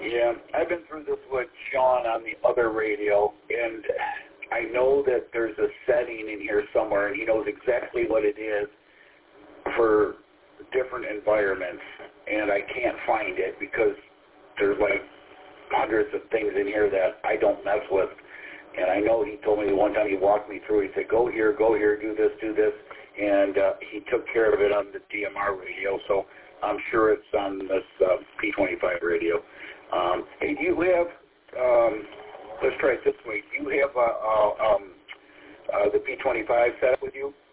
Yeah, I've been through this with Sean on the other radio, and I know that there's a setting in here somewhere, and he knows exactly what it is for different environments, and I can't find it because there's like hundreds of things in here that I don't mess with. And I know he told me the one time he walked me through, he said, go here, do this, and he took care of it on the DMR radio, so I'm sure it's on this P25 radio. Hey, do you have, let's try it this way, do you have the P25 set up with you?